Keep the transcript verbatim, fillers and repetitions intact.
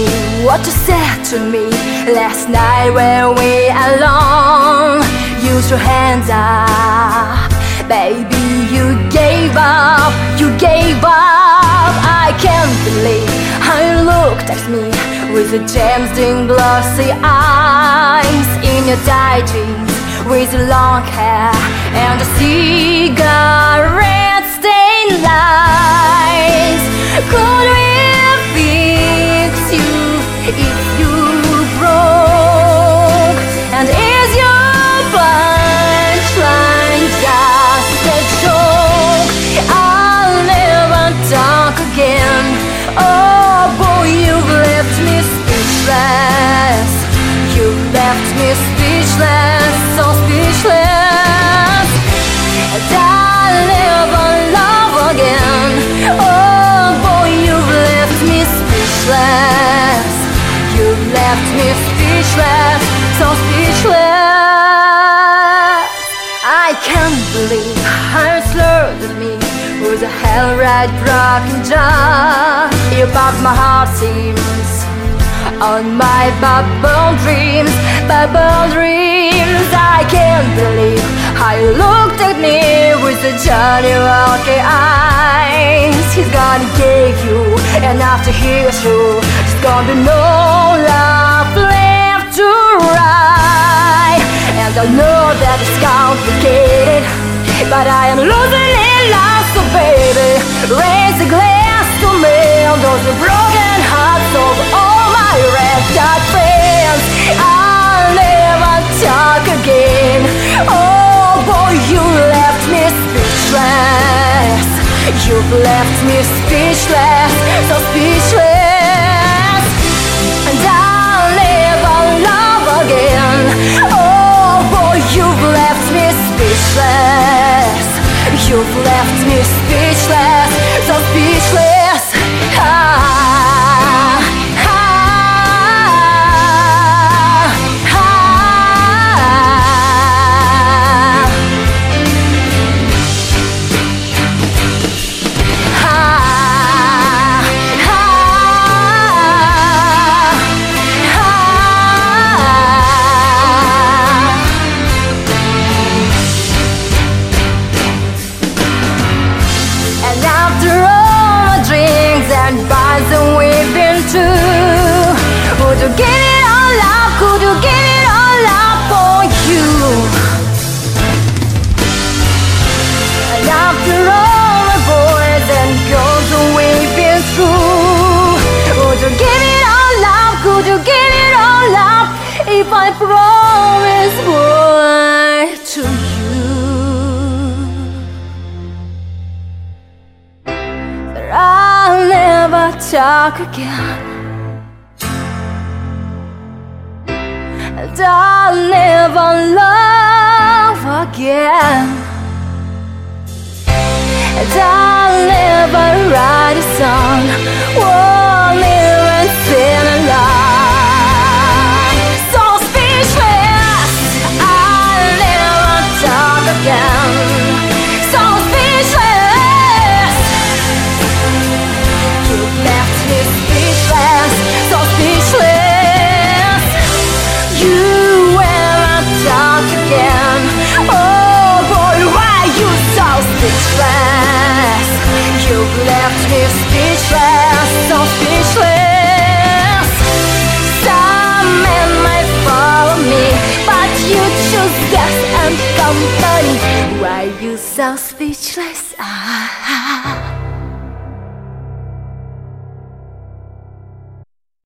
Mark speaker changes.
Speaker 1: what you said to me last night when we alone. Use your hands up, baby, you gave up, you gave up. I can't believe how you looked at me with your James Dean glossy eyes, in your tight jeans with your long hair and the cigarette stained lights. Could we fix you if you broke? And is your punchline just a joke? I'll never talk again. Oh boy, you've left me speechless. You've left me speechless, so speechless. And I'll never love again. Oh boy, you've left me speechless. You've left me speechless, so speechless. I can't believe how you slurred at me with a hell-right broken jaw. You bugged my heart, seems, on my bubble dreams, bubble dreams. I can't believe how you looked at me with the Johnny Walker eyes. He's gonna give you enough to hear through. There's gonna be no love left to write. And I know that it's complicated, but I am losing in love, so baby, raise a glass to me on those broken hearts of all my red-hot friends. I'll never talk again. Oh boy, you left me speechless. You've left me speechless, so speechless. And I'll never love again. Oh boy, you've left me speechless. You've left me speechless, so speechless. Ah, ah, ah, and after all my drinks and bars that we've been to, would you give it all up? Could you give it all up for you? And after all my boys and girls that we've been through, would you give it all up? Could you give it all up if I promise boy to you that I'll never talk again, and I'll never love again, and I'll never write a song, won't even sing along. So speechless, I'll never talk again. So speechless, you left me speechless, so speechless. You will talk again. Oh boy, why you so speechless? You've left me speechless, so speechless. Some men might follow me, but you choose death and company. Why you so speechless? Ah.